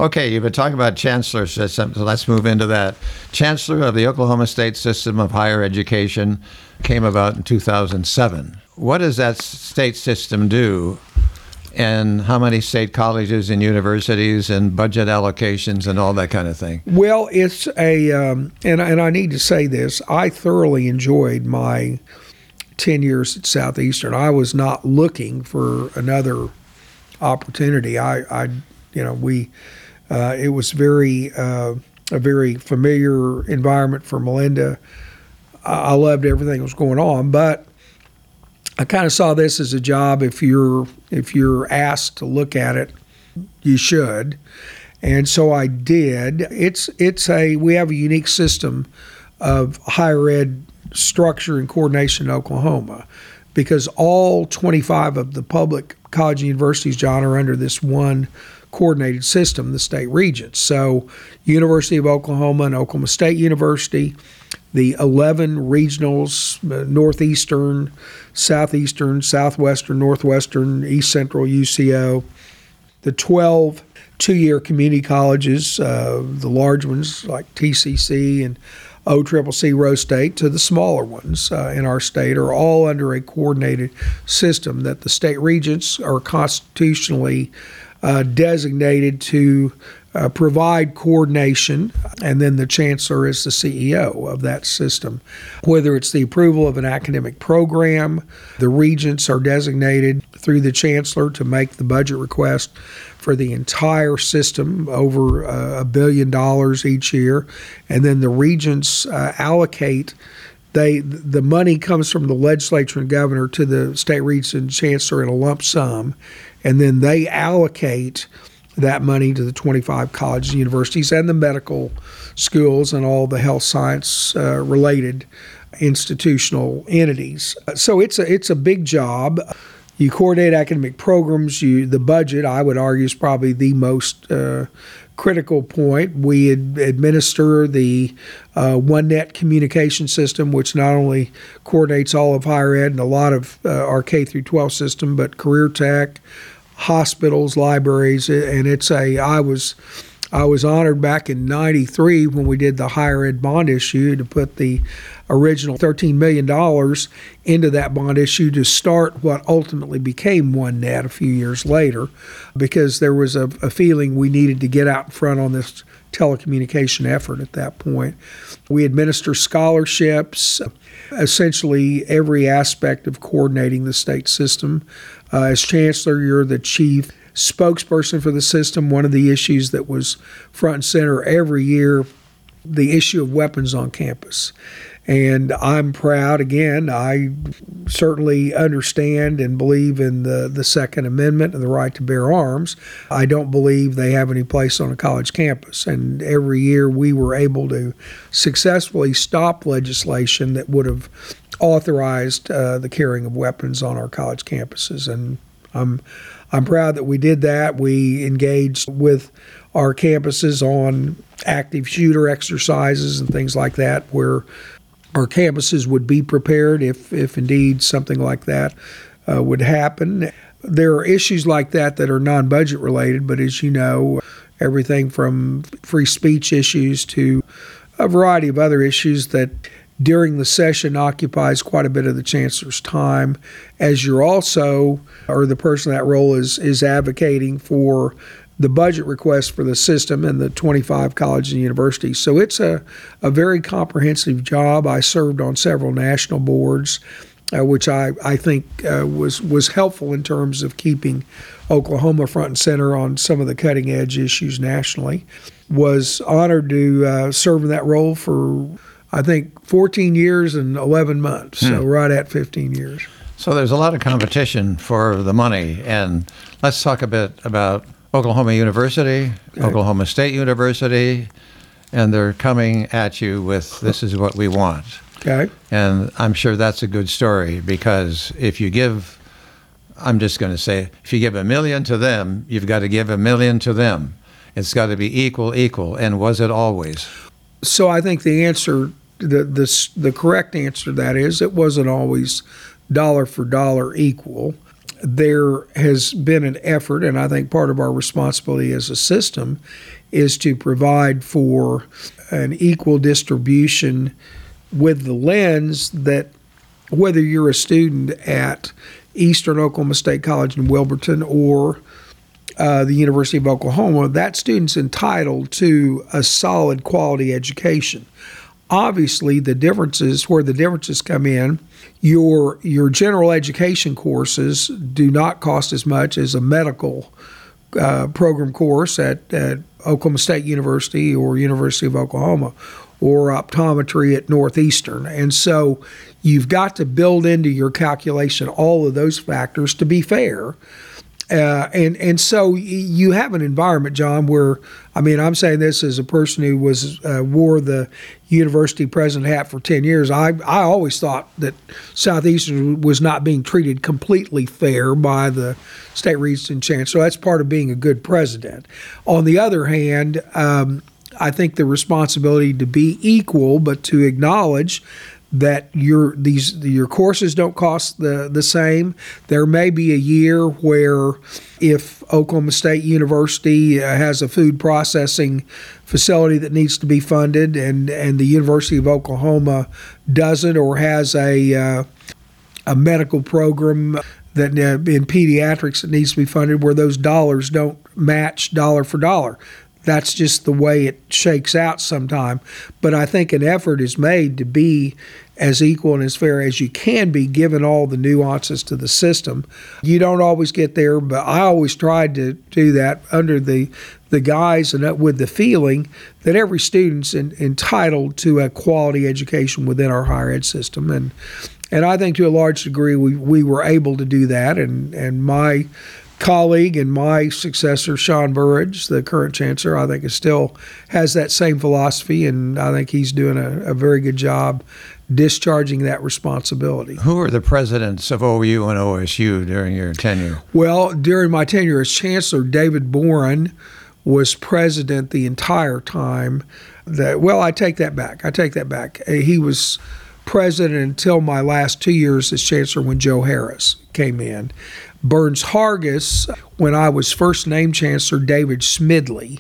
Okay, you've been talking about chancellor system, so let's move into that. Chancellor of the Oklahoma State System of Higher Education came about in 2007. What does that state system do, and how many state colleges and universities and budget allocations and all that kind of thing? Well, it's and I need to say this, I thoroughly enjoyed my 10 years at Southeastern. I was not looking for another opportunity. It was a very familiar environment for Melinda. I loved everything that was going on, but I kind of saw this as a job. If you're asked to look at it, you should, and so I did. We have a unique system of higher ed structure and coordination in Oklahoma, because all 25 of the public college and universities, John, are under this one coordinated system, the state regents. So University of Oklahoma and Oklahoma State University, the 11 regionals, Northeastern, Southeastern, Southwestern, Northwestern, East Central, UCO, the 12 two-year community colleges, the large ones like TCC and OCCC Rose State, to the smaller ones in our state, are all under a coordinated system that the state regents are constitutionally designated to provide coordination, and then the chancellor is the CEO of that system. Whether it's the approval of an academic program, the regents are designated through the chancellor to make the budget request for the entire system, over $1 billion each year, and then the regents allocate. The money comes from the legislature and governor to the state regents and chancellor in a lump sum, and then they allocate that money to the 25 colleges and universities and the medical schools and all the health science related institutional entities. So it's a big job. You coordinate academic programs. The budget, I would argue, is probably the most critical point. We administer the OneNet communication system, which not only coordinates all of higher ed and a lot of our K through 12 system, but career tech, hospitals, libraries, and I was honored back in '93 when we did the higher ed bond issue to put the original $13 million into that bond issue to start what ultimately became OneNet a few years later, because there was a feeling we needed to get out in front on this telecommunication effort at that point. We administer scholarships, essentially every aspect of coordinating the state system. As chancellor, you're the chief spokesperson for the system. One of the issues that was front and center every year, the issue of weapons on campus. And I'm proud, again, I certainly understand and believe in the Second Amendment and the right to bear arms. I don't believe they have any place on a college campus. And every year we were able to successfully stop legislation that would have authorized the carrying of weapons on our college campuses. And I'm proud that we did that. We engaged with our campuses on active shooter exercises and things like that, where our campuses would be prepared if indeed something like that would happen. There are issues like that are non-budget related, but as you know, everything from free speech issues to a variety of other issues that during the session occupies quite a bit of the chancellor's time, as you're also, or the person in that role is advocating for the budget request for the system and the 25 colleges and universities. So it's a very comprehensive job. I served on several national boards, which I think was helpful in terms of keeping Oklahoma front and center on some of the cutting edge issues nationally. Was honored to serve in that role for, I think, 14 years and 11 months, so right at 15 years. So there's a lot of competition for the money, and let's talk a bit about Oklahoma University, okay. Oklahoma State University, and they're coming at you with, this is what we want. Okay. And I'm sure that's a good story, because if you give, I'm just going to say, if you give $1 million to them, you've got to give $1 million to them. It's got to be equal. And was it always? So I think the answer, the correct answer to that is it wasn't always dollar for dollar equal. there has been an effort, and I think part of our responsibility as a system is to provide for an equal distribution with the lens that whether you're a student at Eastern Oklahoma State College in Wilburton or the University of Oklahoma, that student's entitled to a solid quality education. Obviously, the differences come in, your general education courses do not cost as much as a medical program course at Oklahoma State University or University of Oklahoma, or optometry at Northeastern. And so you've got to build into your calculation all of those factors to be fair. And so you have an environment, John, where, I mean, I'm saying this as a person who wore the university president hat for 10 years. I always thought that Southeastern was not being treated completely fair by the state regents and chancellor. That's part of being a good president. On the other hand, I think the responsibility to be equal, but to acknowledge that your courses don't cost the same. There may be a year where if Oklahoma State University has a food processing facility that needs to be funded and the University of Oklahoma doesn't, or has a medical program that in pediatrics that needs to be funded where those dollars don't match dollar for dollar. That's just the way it shakes out sometime. But I think an effort is made to be as equal and as fair as you can be, given all the nuances to the system. You don't always get there, but I always tried to do that under the guise and with the feeling that every student's entitled to a quality education within our higher ed system. And I think to a large degree we were able to do that. And my colleague and my successor, Sean Burridge, the current chancellor, I think still has that same philosophy, and I think he's doing a very good job discharging that responsibility. Who were the presidents of OU and OSU during your tenure? Well, during my tenure as chancellor, David Boren was president the entire time. I take that back. He was president until my last 2 years as chancellor when Joe Harris came in. Burns Hargis, when I was first named chancellor, David Smidley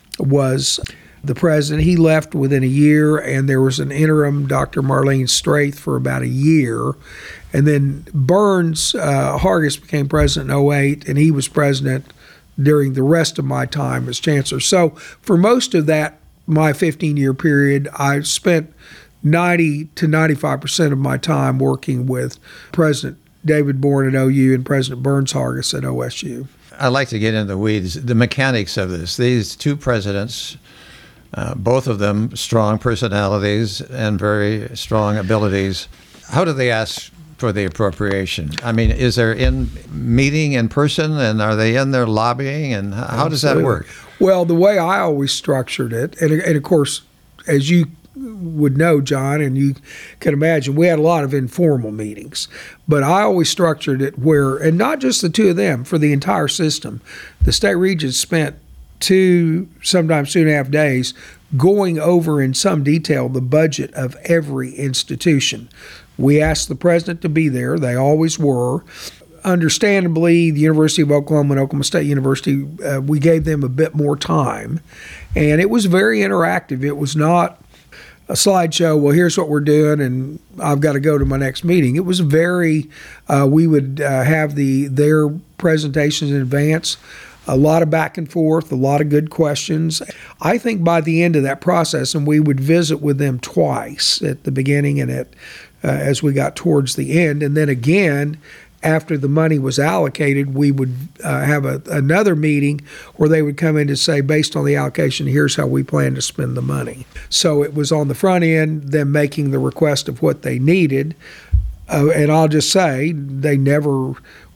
was the president. He left within a year, and there was an interim, Dr. Marlene Straith, for about a year. And then Burns Hargis became president in 2008, and he was president during the rest of my time as chancellor. So for most of that, my 15-year period, I spent 90 to 95% of my time working with President David Boren at OU and President Burns Hargis at OSU. I'd like to get into the weeds, the mechanics of this. These two presidents, both of them strong personalities and very strong abilities. How do they ask for the appropriation? I mean, is there meeting in person, and are they in there lobbying, and how does that work? Well, the way I always structured it, and of course, as you would know, John, and you can imagine, we had a lot of informal meetings, but I always structured it where, and not just the two of them, for the entire system, the state regents spent 2, sometimes 2.5 days going over in some detail the budget of every institution. We asked the president to be there. They always were. Understandably, the University of Oklahoma and Oklahoma State University, we gave them a bit more time, and it was very interactive. It was not a slideshow, well, here's what we're doing, and I've got to go to my next meeting. It was very, we would have their presentations in advance, a lot of back and forth, a lot of good questions. I think by the end of that process, and we would visit with them twice, at the beginning and as we got towards the end, and then again, after the money was allocated, we would have another meeting where they would come in to say, based on the allocation, here's how we plan to spend the money. So it was on the front end, them making the request of what they needed. And I'll just say, we never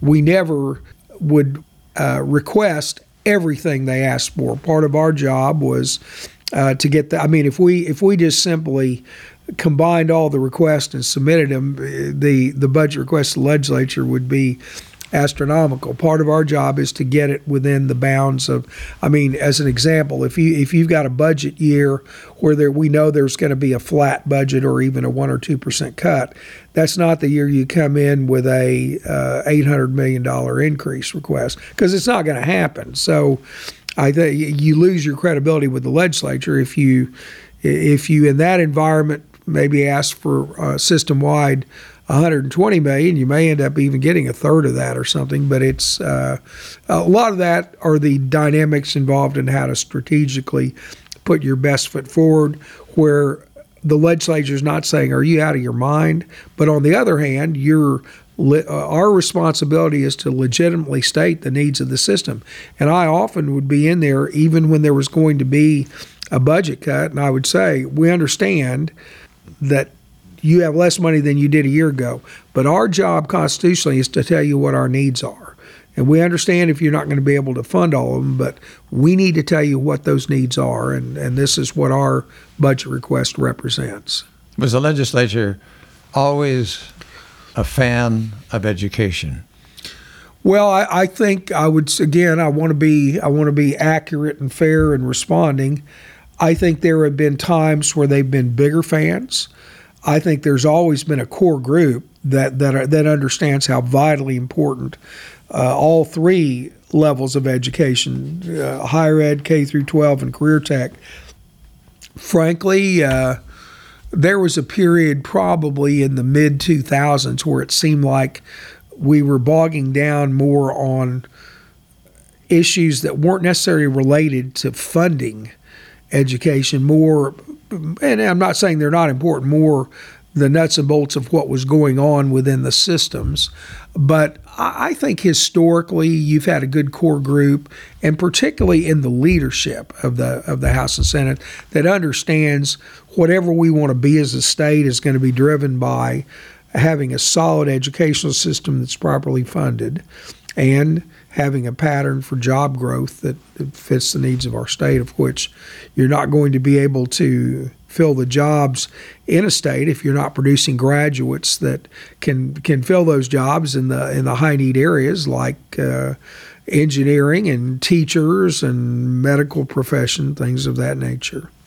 would request everything they asked for. Part of our job was to get if we just simply combined all the requests and submitted them, the budget request to the legislature would be astronomical. Part of our job is to get it within the bounds of, I mean, as an example, if you've got a budget year where we know there's going to be a flat budget or even a 1 or 2% cut, that's not the year you come in with a $800 million increase request, because it's not going to happen. So I think you lose your credibility with the legislature if you in that environment maybe ask for system-wide $120 million. You may end up even getting a third of that or something. But it's a lot of that are the dynamics involved in how to strategically put your best foot forward, where the legislature is not saying, "Are you out of your mind?" But on the other hand, our responsibility is to legitimately state the needs of the system. And I often would be in there even when there was going to be a budget cut, and I would say, we understand that you have less money than you did a year ago, but our job constitutionally is to tell you what our needs are. And we understand if you're not going to be able to fund all of them, but we need to tell you what those needs are, and this is what our budget request represents. Was the legislature always a fan of education? Well, I think I would, again, I want to be accurate and fair in responding. I think there have been times where they've been bigger fans. I think there's always been a core group that understands how vitally important all three levels of education, higher ed, K through 12, and career tech. Frankly, there was a period probably in the mid-2000s where it seemed like we were bogging down more on issues that weren't necessarily related to funding education, more, and I'm not saying they're not important, more the nuts and bolts of what was going on within the systems. But I think historically you've had a good core group, and particularly in the leadership of the House and Senate, that understands whatever we want to be as a state is going to be driven by having a solid educational system that's properly funded and having a pattern for job growth that fits the needs of our state, of which you're not going to be able to fill the jobs in a state if you're not producing graduates that can fill those jobs in the high need areas like engineering and teachers and medical profession, things of that nature.